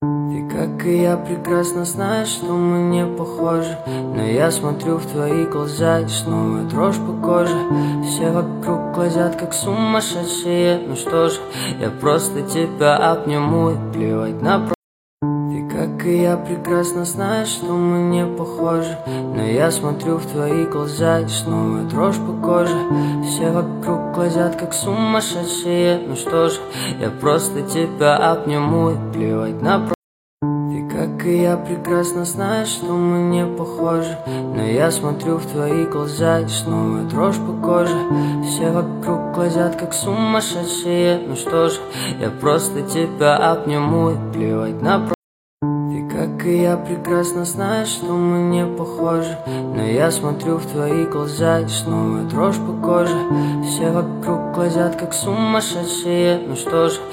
Ты, как и я, прекрасно знаешь, что мы не похожи. Но я смотрю в твои глаза, и снова дрожь по коже. Все вокруг глазят, как сумасшедшие. Ну что же, я просто тебя обниму и плевать на. Ты, как и я, прекрасно знаешь, что мы не похожи. Но я смотрю в твои глаза, и снова дрожь по коже. Все вокруг глазят, как сумасшедшие. Ну что же, я просто тебя обниму и плевать на. Ты, как и я, прекрасно знаешь, что мы не похожи. Но я смотрю в твои глаза, и снова дрожь по коже. Все вокруг глазят, как сумасшедшие. Ну что же, я просто тебя обниму и плевать на. Ты, как и я, прекрасно знаешь, что мы не похожи. Но я смотрю в твои глаза, и снова дрожь по коже. Все вокруг глазят, как сумасшедшие. Ну что же,